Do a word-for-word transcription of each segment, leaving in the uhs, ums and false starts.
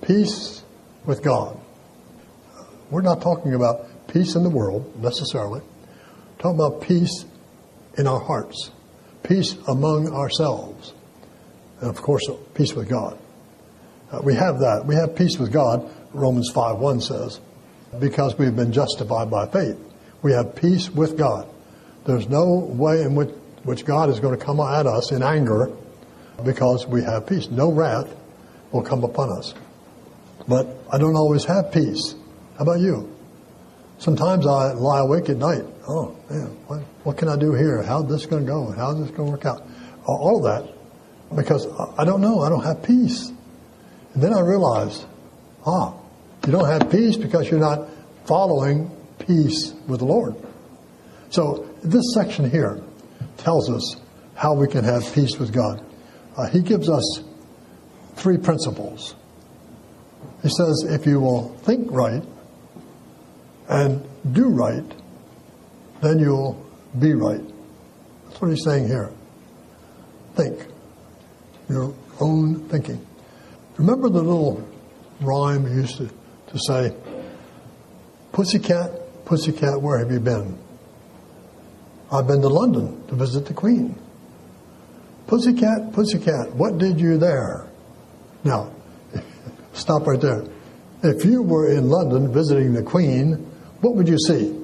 peace with God. We're not talking about peace in the world necessarily. We're talking about peace in our hearts, peace among ourselves, and of course, peace with God. Uh, we have that. We have peace with God, Romans five one says, because we've been justified by faith. We have peace with God. There's no way in which, which God is going to come at us in anger because we have peace. No wrath will come upon us. But I don't always have peace. How about you? Sometimes I lie awake at night. Oh, man, what, what can I do here? How's this going to go? How's this going to work out? All of that. Because I don't know. I don't have peace. And then I realized, ah, you don't have peace because you're not following peace with the Lord. So this section here tells us how we can have peace with God. Uh, he gives us three principles. He says, if you will think right and do right, then you'll be right. That's what he's saying here. Think. Your own thinking. Remember the little rhyme we used to, to say, Pussycat, pussycat, where have you been? I've been to London to visit the Queen. Pussycat, pussycat, what did you there? Now, stop right there. If you were in London visiting the Queen, what would you see?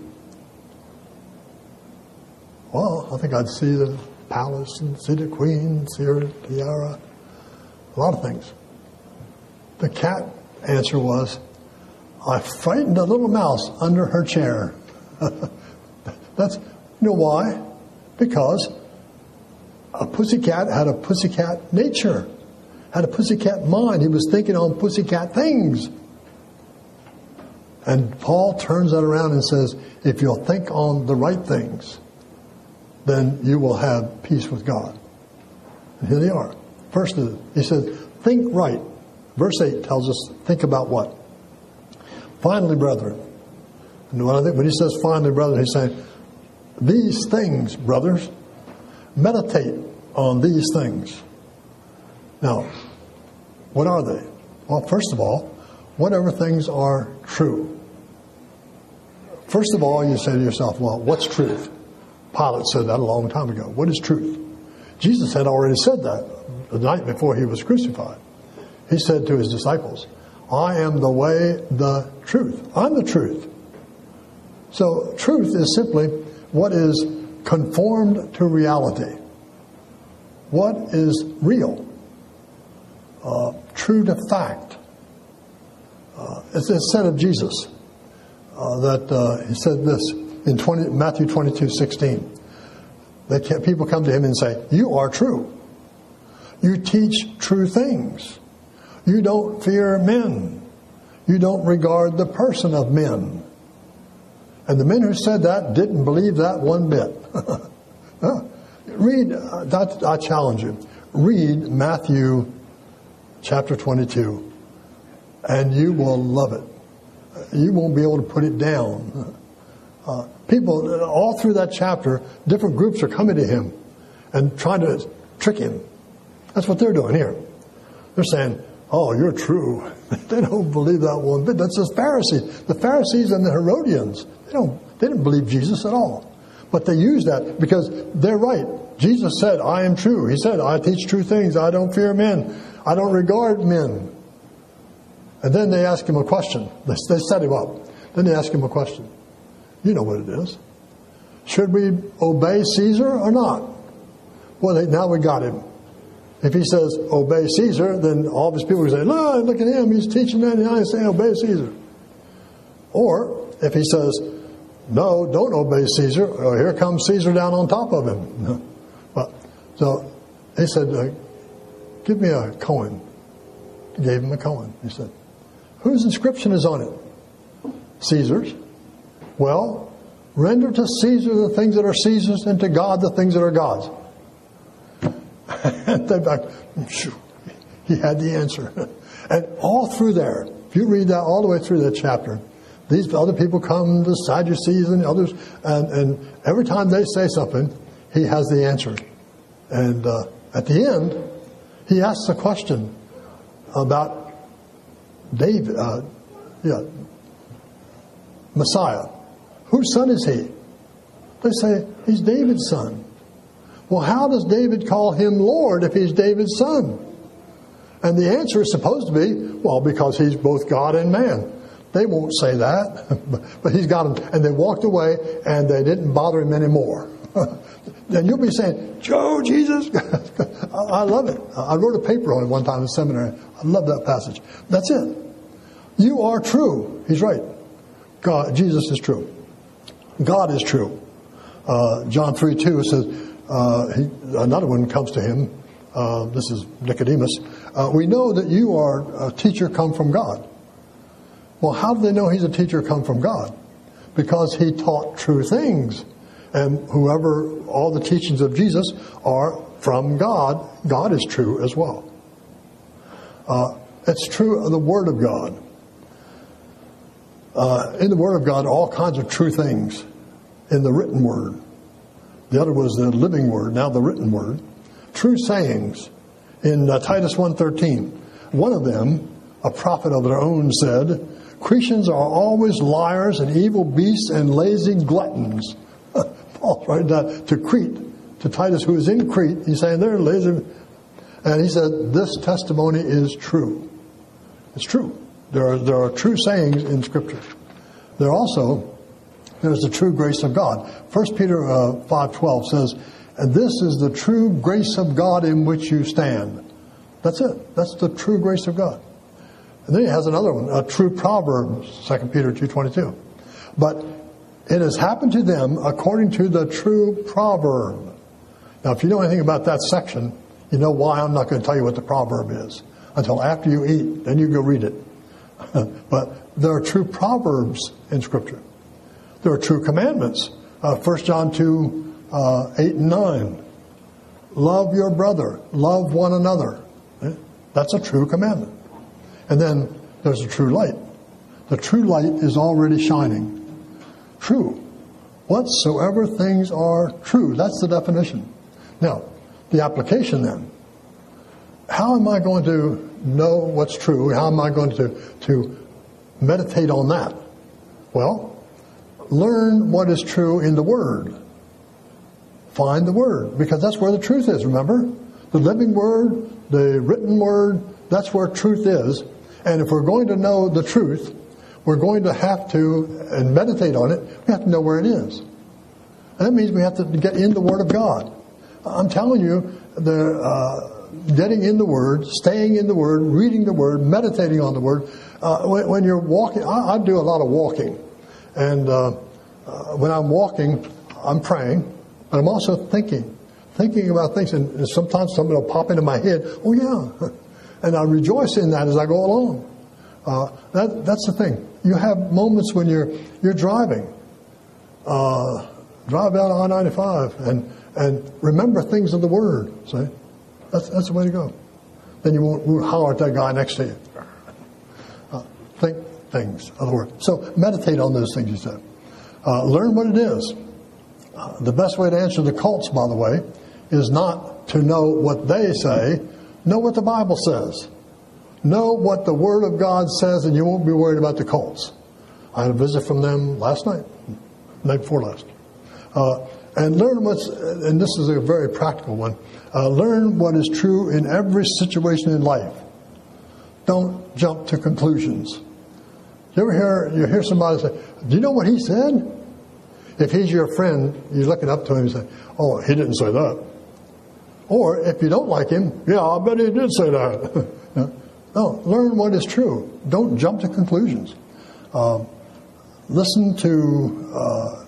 Well, I think I'd see the palace and see the Queen, see her tiara, a lot of things. The cat answer was, I frightened a little mouse under her chair. That's, you know why? Because a pussycat had a pussycat nature, had a pussycat mind. He was thinking on pussycat things. And Paul turns that around and says, if you'll think on the right things, then you will have peace with God. And here they are. First, he says, think right. Verse eight tells us, think about what? Finally, brethren. And when, I think, when he says finally, brethren, he's saying, these things, brothers, meditate on these things. Now, what are they? Well, first of all, whatever things are true. First of all, you say to yourself, well, what's truth? Pilate said that a long time ago. What is truth? Jesus had already said that the night before he was crucified. He said to his disciples, I am the way, the truth. I'm the truth. So truth is simply what is conformed to reality. What is real? Uh, true to fact. Uh, it's, it's said of Jesus uh, that uh, he said this in twenty, Matthew twenty-two sixteen. They can't, people come to him and say, you are true. You teach true things. You don't fear men. You don't regard the person of men. And the men who said that didn't believe that one bit. Read, uh, I challenge you, read Matthew chapter twenty-two, and you will love it. You won't be able to put it down. Uh, people, all through that chapter, different groups are coming to him and trying to trick him. That's what they're doing here. They're saying, oh, you're true. They don't believe that one bit. That's the Pharisees. The Pharisees and the Herodians, they don't, they didn't believe Jesus at all. But they use that because they're right. Jesus said, I am true. He said, I teach true things. I don't fear men. I don't regard men. And then they ask him a question. They, they set him up. Then they ask him a question. You know what it is. Should we obey Caesar or not? Well, they, now we got him. If he says, obey Caesar, then all of his people will say, no, look at him. He's teaching that. And he's saying, obey Caesar. Or if he says, no, don't obey Caesar, or here comes Caesar down on top of him. Well, so he said, uh, give me a coin. He gave him a coin. He said, whose inscription is on it? Caesar's. Well, render to Caesar the things that are Caesar's and to God the things that are God's. And they back, he had the answer. And all through there, if you read that all the way through that chapter, these other people come, the Sadducees and others, and, and every time they say something, he has the answer. And uh, at the end, he asks a question about David, uh, yeah, Messiah. Whose son is he? They say, he's David's son. Well, how does David call him Lord if he's David's son? And the answer is supposed to be, well, because he's both God and man. They won't say that, but he's got him. And they walked away, and they didn't bother him anymore. Then you'll be saying, Joe, Jesus. I love it. I wrote a paper on it one time in seminary. I love that passage. That's it. You are true. He's right. God, Jesus is true. God is true. Uh, John three two says, uh, he, another one comes to him. Uh, this is Nicodemus. Uh, we know that you are a teacher come from God. Well, how do they know he's a teacher come from God? Because he taught true things. And whoever, all the teachings of Jesus are from God. God is true as well. Uh, it's true of the Word of God. Uh, in the Word of God, all kinds of true things in the written Word. The other was the living Word, now the written Word. True sayings in uh, Titus one thirteen. One of them, a prophet of their own, said, Cretans are always liars and evil beasts and lazy gluttons. Paul's writing that to Crete, to Titus, who is in Crete. He's saying they're lazy. And he said, this testimony is true. It's true. There are, there are true sayings in Scripture. There also, there's the true grace of God. First Peter uh, five twelve says, and this is the true grace of God in which you stand. That's it. That's the true grace of God. And then he has another one, a true proverb, Second Peter two twenty-two. But it has happened to them according to the true proverb. Now, if you know anything about that section, you know why I'm not going to tell you what the proverb is until after you eat. Then you go read it. But there are true proverbs in Scripture. There are true commandments. Uh, First John two, uh, eight and nine. Love your brother. Love one another. That's a true commandment. And then there's a true light. The true light is already shining. True. Whatsoever things are true. That's the definition. Now, the application then. How am I going to know what's true? How am I going to, to meditate on that? Well, learn what is true in the Word. Find the Word, because that's where the truth is, remember? The living Word, the written Word, that's where truth is. And if we're going to know the truth, we're going to have to, and meditate on it, we have to know where it is. And that means we have to get in the Word of God. I'm telling you, the uh, getting in the Word, staying in the Word, reading the Word, meditating on the Word. Uh, when, when you're walking, I, I do a lot of walking. And uh, uh, when I'm walking, I'm praying, but I'm also thinking. Thinking about things. And sometimes something will pop into my head. Oh, yeah. And I rejoice in that as I go along. Uh, that, that's the thing. You have moments when you're you're driving. Uh, drive down I ninety-five and and remember things of the Word. See? That's, that's the way to go. Then you won't, won't holler at that guy next to you. Uh, think things of the Word. So meditate on those things you said. Uh, learn what it is. Uh, the best way to answer the cults, by the way, is not to know what they say. Know what the Bible says. Know what the Word of God says, and you won't be worried about the cults. I had a visit from them last night, night before last. Uh, and learn what's, and this is a very practical one, uh, learn what is true in every situation in life. Don't jump to conclusions. You ever hear, you hear somebody say, do you know what he said? If he's your friend, you're looking up to him and say, oh, he didn't say that. Or if you don't like him, yeah, I bet he did say that. No, learn what is true. Don't jump to conclusions. Uh, listen to uh,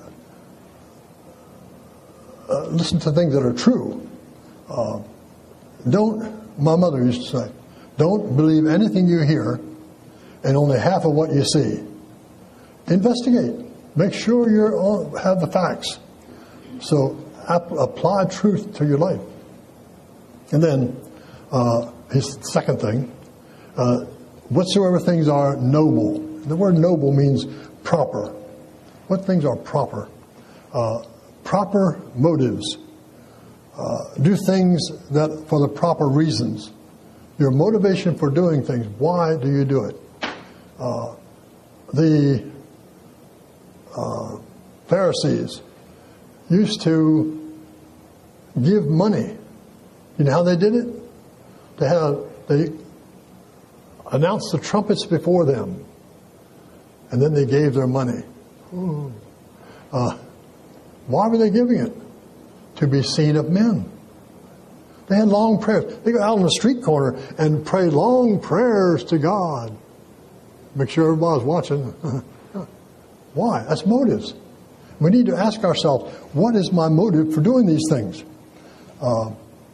uh, listen to things that are true. Uh, don't. My mother used to say, "Don't believe anything you hear, and only half of what you see." Investigate. Make sure you all have the facts. So ap- apply truth to your life. And then uh, his second thing. Uh, whatsoever things are noble. The word noble means proper. What things are proper? Uh, proper motives. Uh, do things that for the proper reasons. Your motivation for doing things. Why do you do it? Uh, the uh, Pharisees used to give money. You know how they did it? They had they announced the trumpets before them, and then they gave their money. Uh, why were they giving it? To be seen of men. They had long prayers. They go out on the street corner and pray long prayers to God. Make sure everybody's watching. Why? That's motives. We need to ask ourselves, what is my motive for doing these things? Uh,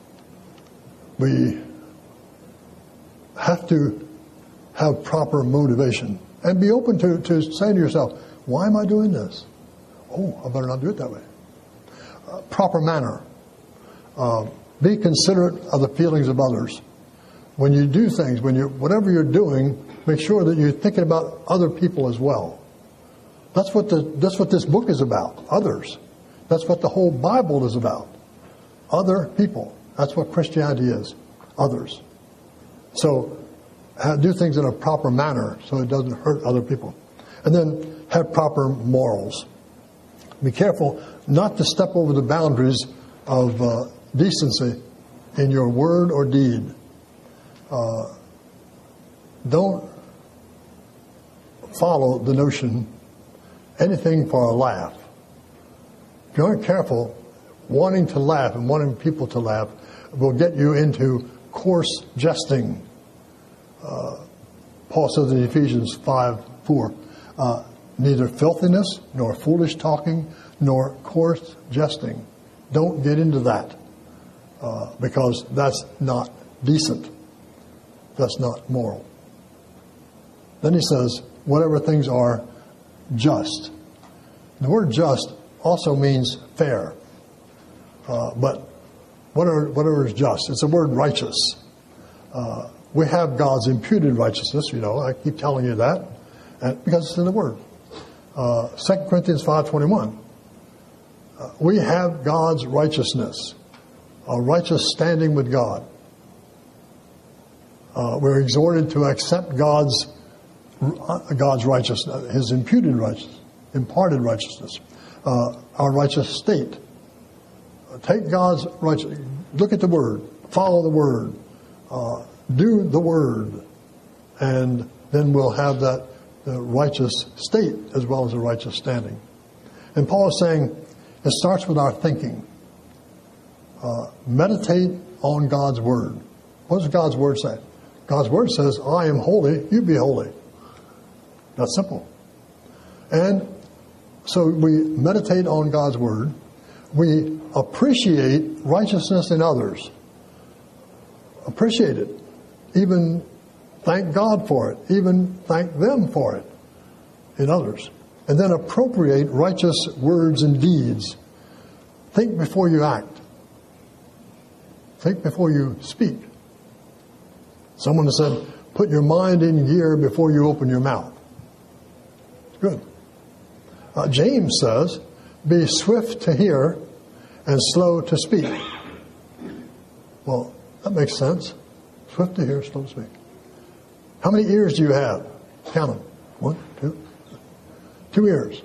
we have to have proper motivation and be open to, to saying to yourself, why am I doing this? Oh, I better not do it that way. Uh, proper manner. Uh, be considerate of the feelings of others. When you do things, when you whatever you're doing, make sure that you're thinking about other people as well. That's what the that's what this book is about. Others. That's what the whole Bible is about. Other people. That's what Christianity is. Others. So uh, do things in a proper manner so it doesn't hurt other people. And then have proper morals. Be careful not to step over the boundaries of uh, decency in your word or deed. Uh, don't follow the notion anything for a laugh. If you aren't careful, wanting to laugh and wanting people to laugh will get you into coarse jesting. Uh, Paul says in Ephesians five four, uh, neither filthiness, nor foolish talking, nor coarse jesting. Don't get into that, uh, because that's not decent. That's not moral. Then he says, whatever things are just. The word just also means fair. Uh, but whatever, whatever is just, it's the word righteous. Uh, we have God's imputed righteousness, you know, I keep telling you that, and, because it's in the word. Uh, Second Corinthians five twenty-one. Uh, we have God's righteousness, a righteous standing with God. Uh, we're exhorted to accept God's God's righteousness, His imputed righteousness, imparted righteousness, uh, our righteous state. Uh, take God's righteous. Look at the Word, follow the Word, uh, do the Word, and then we'll have that the righteous state as well as a righteous standing. And Paul is saying it starts with our thinking. Uh, meditate on God's Word. What does God's Word say? God's Word says, I am holy, you be holy. That's simple. And so we meditate on God's Word. We appreciate righteousness in others. Appreciate it. Even thank God for it. Even thank them for it in others. And then appropriate righteous words and deeds. Think before you act. Think before you speak. Someone has said, put your mind in gear before you open your mouth. It's good. Uh, James says, be swift to hear and slow to speak. Well, that makes sense. Swift to hear, slow to speak. How many ears do you have? Count them. One, two. Two ears.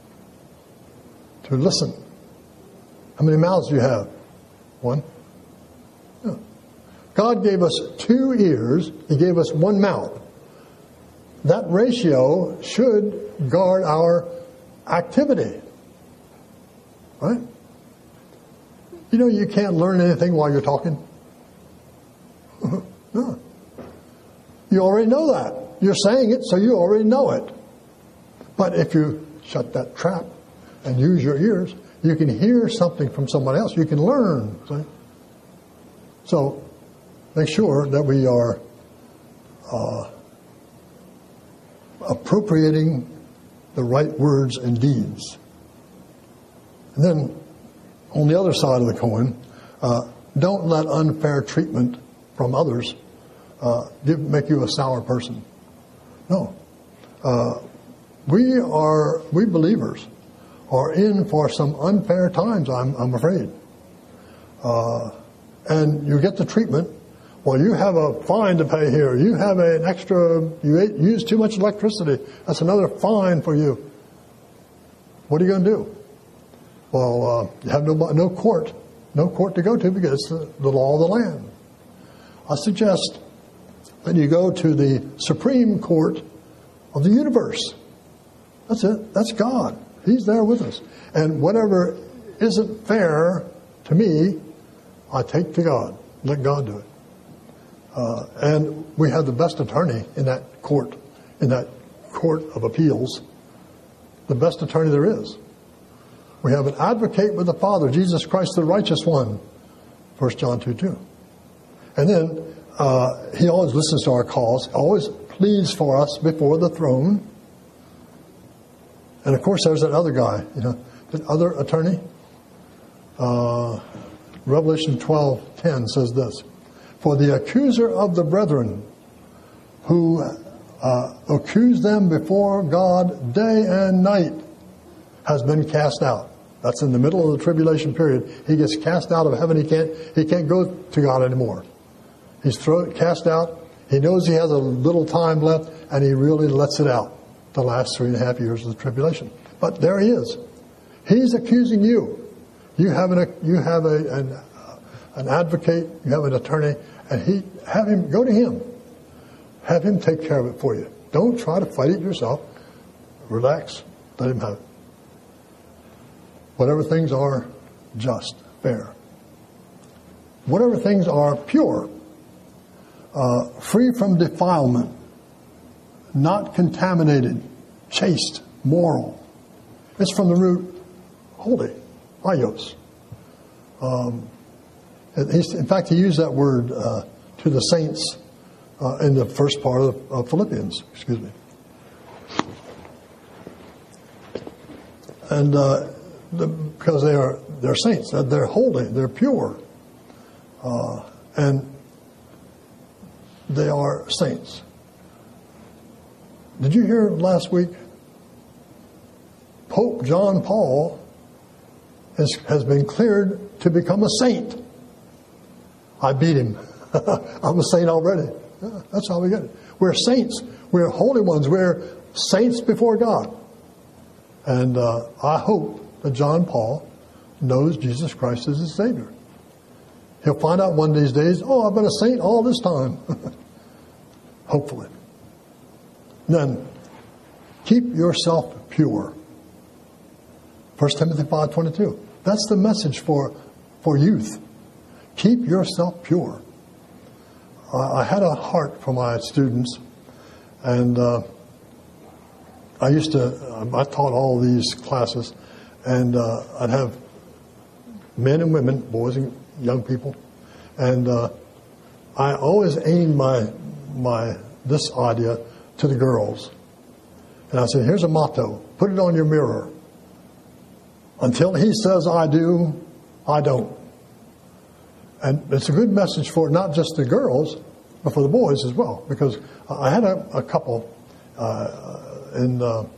To listen. How many mouths do you have? One. No. God gave us two ears. He gave us one mouth. That ratio should guard our activity. Right? You know you can't learn anything while you're talking? No. You already know that. You're saying it, so you already know it. But if you shut that trap and use your ears, you can hear something from someone else. You can learn. See? So make sure that we are uh, appropriating the right words and deeds. And then on the other side of the coin, uh, don't let unfair treatment from others uh, give, make you a sour person. No. Uh, we are, we believers are in for some unfair times, I'm, I'm afraid. Uh, and you get the treatment Well, you have a fine to pay here. You have an extra, you ate, used too much electricity. That's another fine for you. What are you going to do? Well, uh, you have no, no court, no court to go to because it's the, the law of the land. I suggest that you go to the Supreme Court of the universe. That's it. That's God. He's there with us. And whatever isn't fair to me, I take to God. Let God do it. Uh, and we have the best attorney in that court, in that court of appeals. The best attorney there is. We have an advocate with the Father, Jesus Christ, the righteous one. First John two two. And then uh, he always listens to our calls, always pleads for us before the throne. And of course, there's that other guy, you know, the other attorney. Uh, Revelation twelve ten says this: "For the accuser of the brethren, who uh, accused them before God day and night, has been cast out." That's in the middle of the tribulation period. He gets cast out of heaven. He can't. He can't go to God anymore. He's thrown, cast out. He knows he has a little time left, and he really lets it out. The last three and a half years of the tribulation. But there he is. He's accusing you. You have an you have a an, an advocate. You have an attorney, and he have him go to him. Have him take care of it for you. Don't try to fight it yourself. Relax. Let him have it. Whatever things are just, fair. Whatever things are pure, uh, free from defilement, not contaminated, chaste, moral. It's from the root holy, ios. Um, in fact, he used that word uh, to the saints uh, in the first part of, of Philippians. Excuse me. And uh, the, because they are they're saints, they're holy, they're pure, uh, and they are saints. Did you hear last week? Pope John Paul has, has been cleared to become a saint. I beat him. I'm a saint already. Yeah, that's how we get it. We're saints. We're holy ones. We're saints before God. And uh, I hope that John Paul knows Jesus Christ as his Savior. He'll find out one of these days, oh, I've been a saint all this time. Hopefully. Then, keep yourself pure. First Timothy five twenty-two. That's the message for, for youth. Keep yourself pure. Uh, I had a heart for my students, and uh, I used to, um, I taught all these classes, and uh, I'd have men and women, boys and young people, and uh, I always aimed my, my, this idea to the girls. And I said, here's a motto. Put it on your mirror. Until he says I do, I don't. And it's a good message for not just the girls, but for the boys as well. Because I had a, a couple uh, in uh, uh,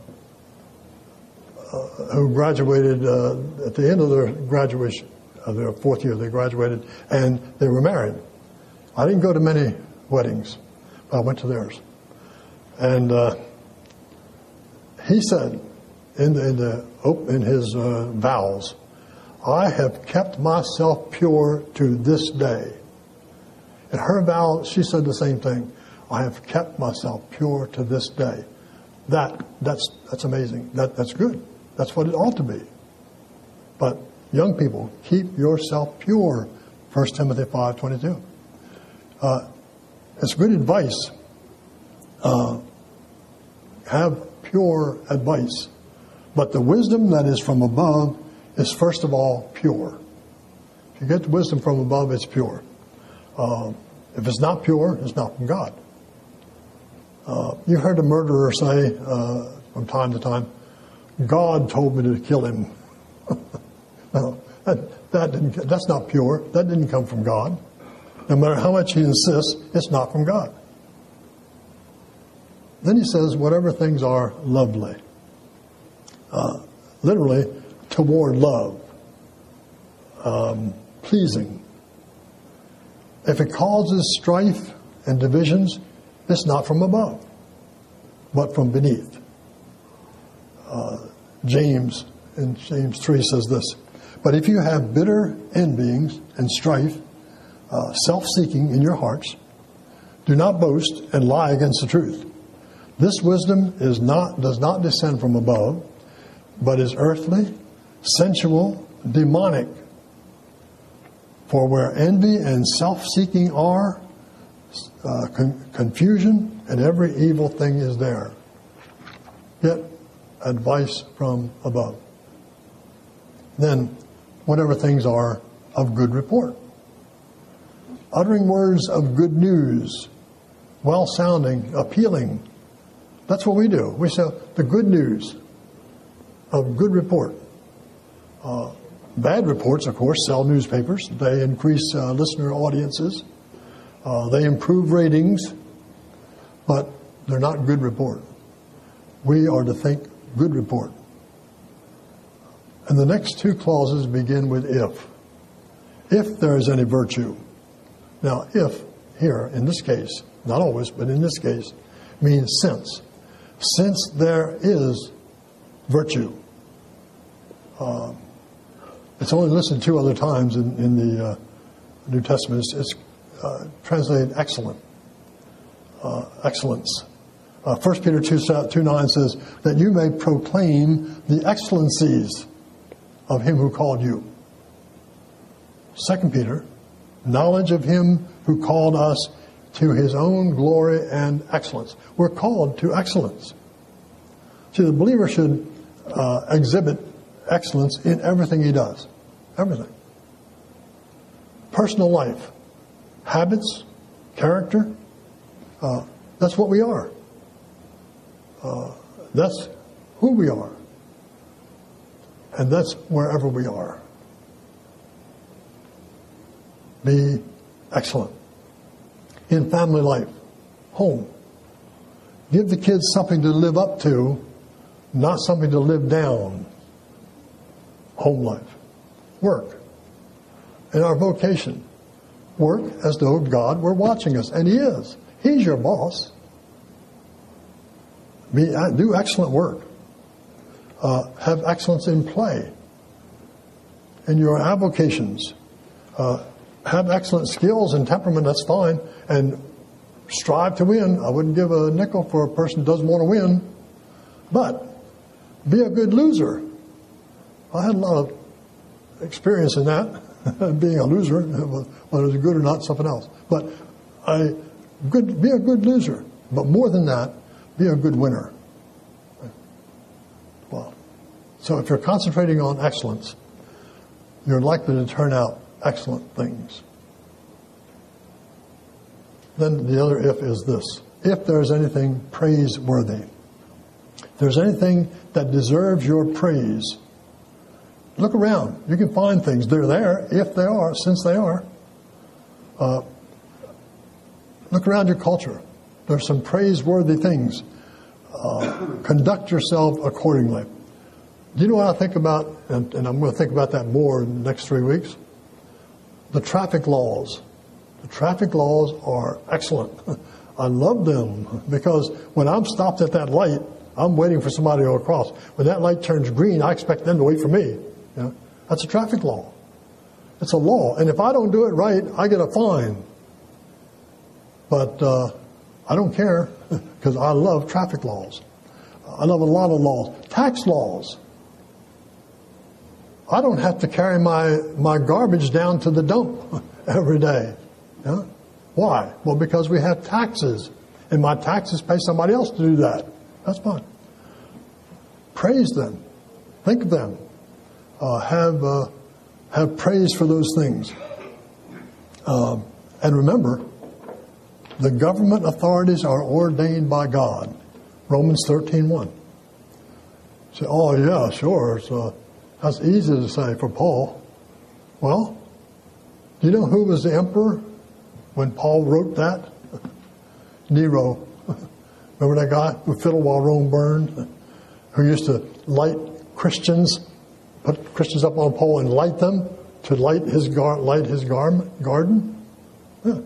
who graduated uh, at the end of their graduation, uh, their fourth year, they graduated, and they were married. I didn't go to many weddings, but I went to theirs. And uh, he said in the, in, the, in his uh, vows, I have kept myself pure to this day. In her vow, she said the same thing. I have kept myself pure to this day. That that's that's amazing. That that's good. That's what it ought to be. But young people, keep yourself pure. First Timothy five twenty-two. Uh, it's good advice. Uh, have pure advice. But the wisdom that is from above is first of all pure. If you get the wisdom from above, it's pure. Uh, if it's not pure, it's not from God. Uh, you heard a murderer say uh, from time to time, God told me to kill him. No, that, that didn't, that's not pure. That didn't come from God. No matter how much he insists, it's not from God. Then he says, whatever things are lovely. Uh, literally, toward love. Um, pleasing. If it causes strife and divisions, it's not from above, but from beneath. Uh, James in James three says this, but if you have bitter envyings and strife, uh, self-seeking in your hearts, do not boast and lie against the truth. This wisdom is not does not descend from above, but is earthly, sensual, demonic. For where envy and self-seeking are, uh, con- confusion and every evil thing is there. Get advice from above. Then, whatever things are of good report. Uttering words of good news, well-sounding, appealing. That's what we do. We say the good news of good report. Uh, bad reports, of course, sell newspapers. They increase uh, listener audiences. Uh, they improve ratings, but they're not good report. We are to think good report. And the next two clauses begin with if. If there is any virtue. Now, if here, in this case, not always, but in this case, means since. Since there is virtue. Uh, it's only listed two other times in, in the uh, New Testament. It's, it's uh, translated excellent. Uh, excellence. Uh, First Peter two, two nine says that you may proclaim the excellencies of him who called you. Second Peter, knowledge of him who called us to his own glory and excellence. We're called to excellence. See, the believer should uh, exhibit excellence in everything he does. Everything. Personal life, habits, character. Uh, that's what we are. Uh, that's who we are. And that's wherever we are. Be excellent. In family life, home. Give the kids something to live up to, not something to live down. Home life. Work. In our vocation, work as though God were watching us. And He is. He's your boss. Be, do excellent work. Uh, have excellence in play. In your avocations. Uh, have excellent skills and temperament, that's fine. And strive to win. I wouldn't give a nickel for a person who doesn't want to win. But be a good loser. I had a lot of experience in that, being a loser, whether it's good or not, something else. But I good be a good loser. But more than that, be a good winner. Well, so if you're concentrating on excellence, you're likely to turn out excellent things. Then the other if is this. If there's anything praiseworthy, if there's anything that deserves your praise, look around. You can find things. They're there, if they are, since they are. Uh, look around your culture. There's some praiseworthy things. Uh, conduct yourself accordingly. Do you know what I think about, and, and I'm going to think about that more in the next three weeks? The traffic laws. The traffic laws are excellent. I love them because when I'm stopped at that light, I'm waiting for somebody to go across. When that light turns green, I expect them to wait for me. You know? That's a traffic law. It's a law. And if I don't do it right, I get a fine. But uh, I don't care because I love traffic laws. I love a lot of laws. Tax laws. I don't have to carry my, my garbage down to the dump every day. Yeah? Why? Well, because we have taxes. And my taxes pay somebody else to do that. That's fine. Praise them. Think of them. Uh, have uh, have praise for those things. Uh, and remember, the government authorities are ordained by God. Romans thirteen one. Say, oh yeah, sure. It's, uh, that's easy to say for Paul. Well, do you know who was the emperor when Paul wrote that? Nero. Remember that guy who fiddled while Rome burned? Who used to light Christians, put Christians up on a pole and light them to light his gar- light his gar- garden? Yeah.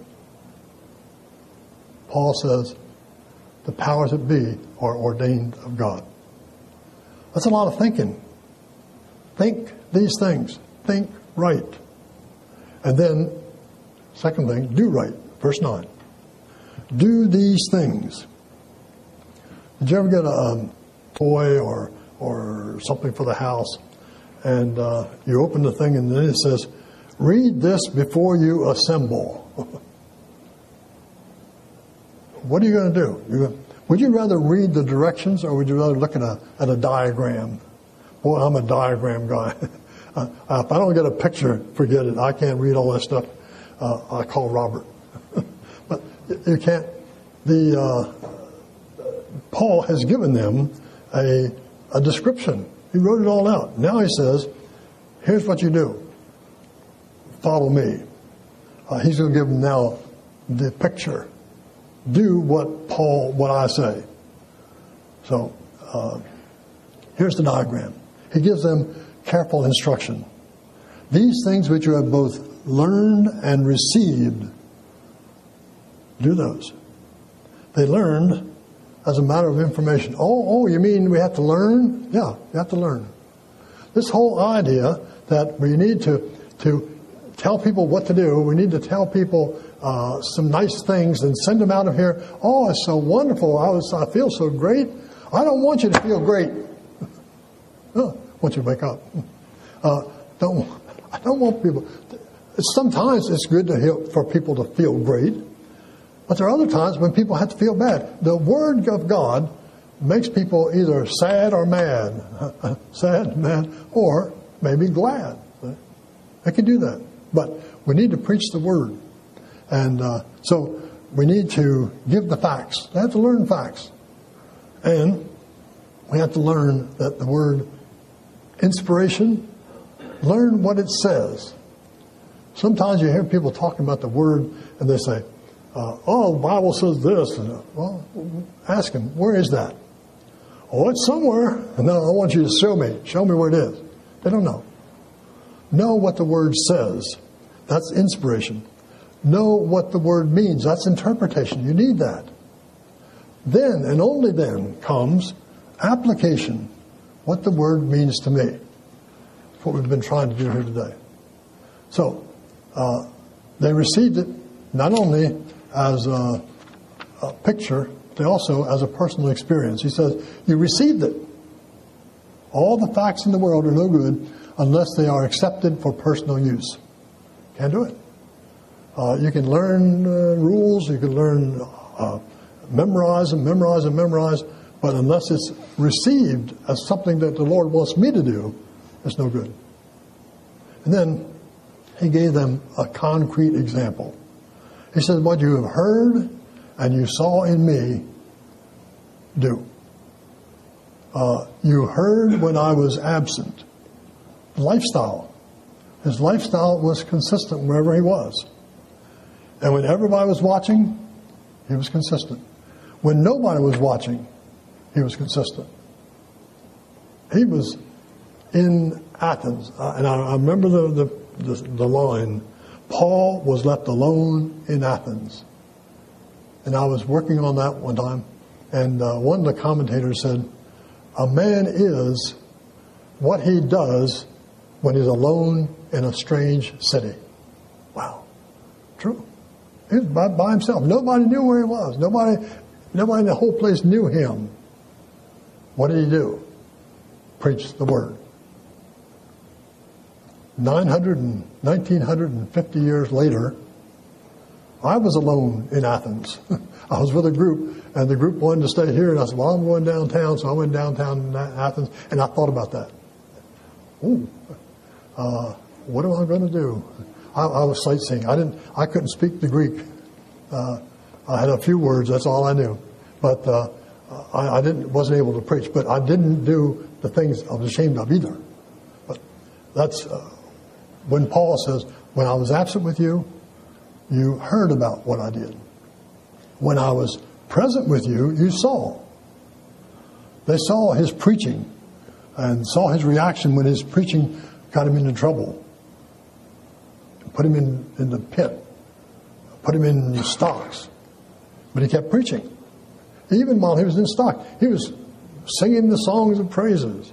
Paul says the powers that be are ordained of God. That's a lot of thinking. Think these things. Think right. And then, second thing, do right. Verse nine. Do these things. Did you ever get a um, toy or or something for the house, and uh, you open the thing and then it says, read this before you assemble. What are you going to do? You're, would you rather read the directions or would you rather look at a, at a diagram? Boy, I'm a diagram guy. uh, if I don't get a picture, forget it. I can't read all that stuff. Uh, I call Robert. But you can't. The uh, Paul has given them a a description. He wrote it all out. Now he says, here's what you do. Follow me. Uh, he's going to give them now the picture. Do what Paul, what I say. So, uh, here's the diagram. He gives them careful instruction. These things which you have both learned and received, do those. They learned as a matter of information. Oh, oh, you mean we have to learn? Yeah, you have to learn. This whole idea that we need to to tell people what to do, we need to tell people uh, some nice things and send them out of here. Oh, it's so wonderful. I was, I feel so great. I don't want you to feel great. Oh, I want you to wake up. Uh, don't I don't want people. Sometimes it's good to hear, for people to feel great. But there are other times when people have to feel bad. The Word of God makes people either sad or mad. Sad, mad, or maybe glad. They can do that. But we need to preach the Word. And uh, so we need to give the facts. They have to learn facts. And we have to learn that the word inspiration, learn what it says. Sometimes you hear people talking about the Word and they say, Uh, oh, the Bible says this. Well, ask him, where is that? Oh, it's somewhere. No, I want you to show me. Show me where it is. They don't know. Know what the Word says. That's inspiration. Know what the Word means. That's interpretation. You need that. Then, and only then, comes application. What the Word means to me. That's what we've been trying to do here today. So, uh, they received it not only as a, a picture, but also as a personal experience. He says, you received it. All the facts in the world are no good unless they are accepted for personal use. Can't do it. Uh, you can learn uh, rules, you can learn, uh, memorize and memorize and memorize, but unless it's received as something that the Lord wants me to do, it's no good. And then he gave them a concrete example. He said, what you have heard and you saw in me, do. Uh, you heard when I was absent. Lifestyle. His lifestyle was consistent wherever he was. And when everybody was watching, he was consistent. When nobody was watching, he was consistent. He was in Athens. Uh, and I, I remember the, the, the, the line, Paul was left alone in Athens. And I was working on that one time, and uh, one of the commentators said, a man is what he does when he's alone in a strange city. Wow. True. He was by, by himself. Nobody knew where he was. Nobody, nobody in the whole place knew him. What did he do? Preach the Word. nine hundred and nineteen fifty years later, I was alone in Athens. I was with a group, and the group wanted to stay here, and I said, well, I'm going downtown, so I went downtown in Athens, and I thought about that. Ooh, uh, what am I going to do? I, I was sightseeing. I didn't. I couldn't speak the Greek. Uh, I had a few words. That's all I knew. But uh, I, I didn't. wasn't able to preach. But I didn't do the things I was ashamed of either. But that's uh, when Paul says, "When I was absent with you, you heard about what I did. When I was present with you, you saw." They saw his preaching and saw his reaction when his preaching got him into trouble, put him in, in the pit, put him in stocks. But he kept preaching. Even while he was in stock, he was singing the songs of praises.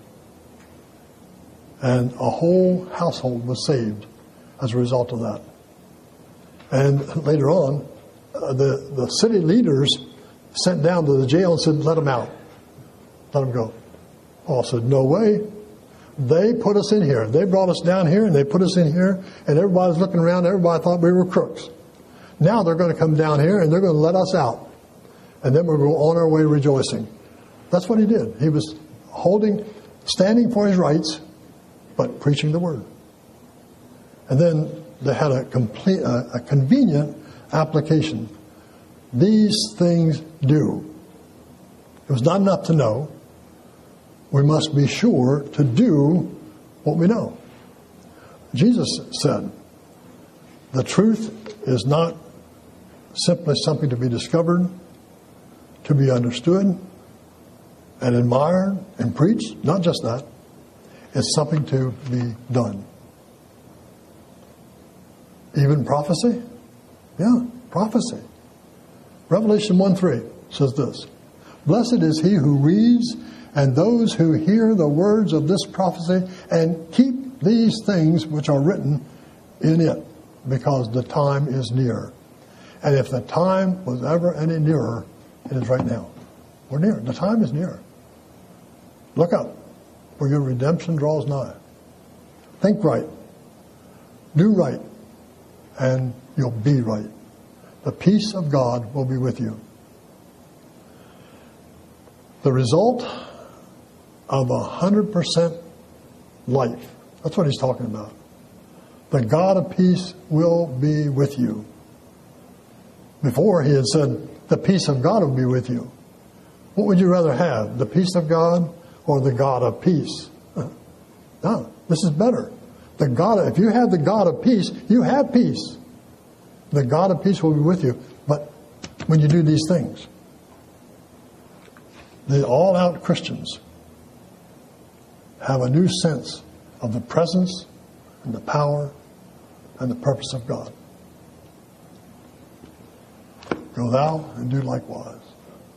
And a whole household was saved as a result of that. And later on, uh, the, the city leaders sent down to the jail and said, let him out. Let him go. Paul said, no way. They put us in here. They brought us down here and they put us in here. And everybody was looking around. Everybody thought we were crooks. Now they're going to come down here and they're going to let us out. And then we'll go on our way rejoicing. That's what he did. He was holding, standing for his rights, but preaching the word. And then they had a complete, a, a convenient application. These things do. It was not enough to know. We must be sure to do what we know. Jesus said, the truth is not simply something to be discovered, to be understood and admired and preached. Not just that. It's something to be done. Even prophecy? Yeah, prophecy. Revelation one three says this. Blessed is he who reads and those who hear the words of this prophecy and keep these things which are written in it, because the time is near. And if the time was ever any nearer, it is right now. We're near. The time is near. Look up, for your redemption draws nigh. Think right. Do right. And you'll be right. The peace of God will be with you. The result of a hundred percent life. That's what he's talking about. The God of peace will be with you. Before he had said, the peace of God will be with you. What would you rather have? The peace of God or the God of peace? No, this is better. The God, if you have the God of peace, you have peace. The God of peace will be with you. But when you do these things, the all-out Christians have a new sense of the presence and the power and the purpose of God. Go thou and do likewise.